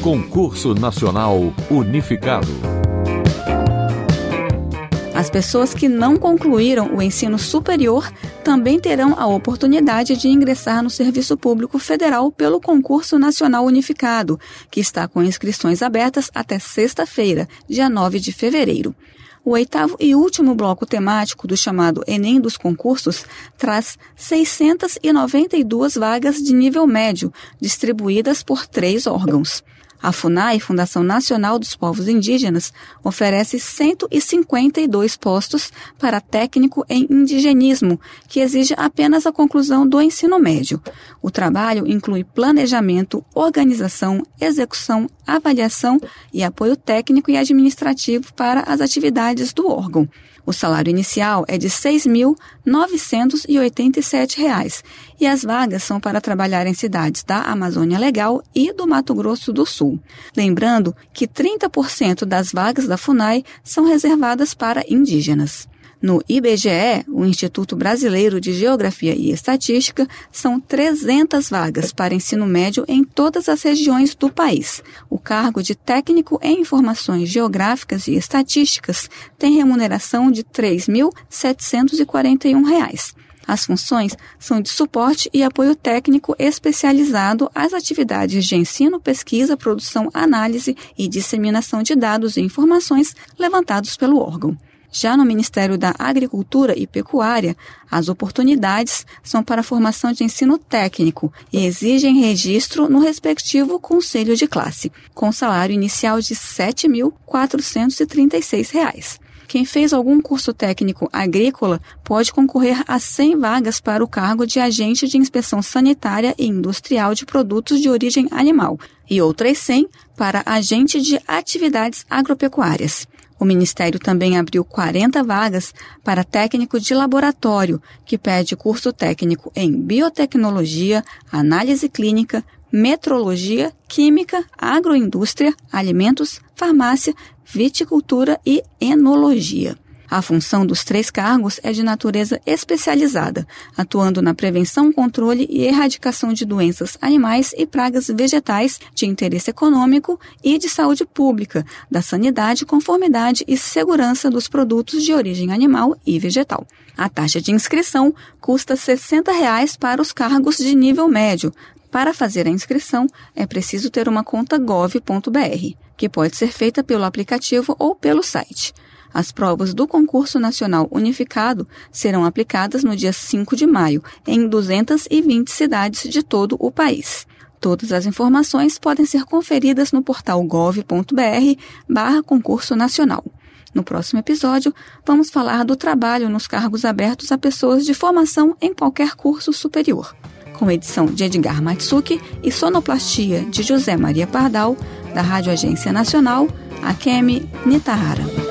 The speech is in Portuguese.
Concurso Nacional Unificado. As pessoas que não concluíram o ensino superior também terão a oportunidade de ingressar no Serviço Público Federal pelo Concurso Nacional Unificado, que está com inscrições abertas até sexta-feira, dia 9 de fevereiro. O 8º e último bloco temático do chamado Enem dos concursos traz 692 vagas de nível médio, distribuídas por 3 órgãos. A FUNAI, Fundação Nacional dos Povos Indígenas, oferece 152 postos para técnico em indigenismo, que exige apenas a conclusão do ensino médio. O trabalho inclui planejamento, organização, execução, avaliação e apoio técnico e administrativo para as atividades do órgão. O salário inicial é de R$ 6.987 e as vagas são para trabalhar em cidades da Amazônia Legal e do Mato Grosso do Sul. Lembrando que 30% das vagas da FUNAI são reservadas para indígenas. No IBGE, o Instituto Brasileiro de Geografia e Estatística, são 300 vagas para ensino médio em todas as regiões do país. O cargo de técnico em informações geográficas e estatísticas tem remuneração de R$ 3.741. As funções são de suporte e apoio técnico especializado às atividades de ensino, pesquisa, produção, análise e disseminação de dados e informações levantados pelo órgão. Já no Ministério da Agricultura e Pecuária, as oportunidades são para a formação de ensino técnico e exigem registro no respectivo conselho de classe, com salário inicial de R$ 7.436. Quem fez algum curso técnico agrícola pode concorrer a 100 vagas para o cargo de agente de inspeção sanitária e industrial de produtos de origem animal e outras 100 para agente de atividades agropecuárias. O Ministério também abriu 40 vagas para técnico de laboratório, que pede curso técnico em biotecnologia, análise clínica, metrologia, química, agroindústria, alimentos, farmácia, viticultura e enologia. A função dos 3 cargos é de natureza especializada, atuando na prevenção, controle e erradicação de doenças animais e pragas vegetais de interesse econômico e de saúde pública, da sanidade, conformidade e segurança dos produtos de origem animal e vegetal. A taxa de inscrição custa R$ 60 para os cargos de nível médio. Para fazer a inscrição, é preciso ter uma conta gov.br, que pode ser feita pelo aplicativo ou pelo site. As provas do Concurso Nacional Unificado serão aplicadas no dia 5 de maio, em 220 cidades de todo o país. Todas as informações podem ser conferidas no portal gov.br/concurso nacional. No próximo episódio, vamos falar do trabalho nos cargos abertos a pessoas de formação em qualquer curso superior. Com edição de Edgar Matsuki e sonoplastia de José Maria Pardal, da Rádio Agência Nacional, Akemi Nitahara.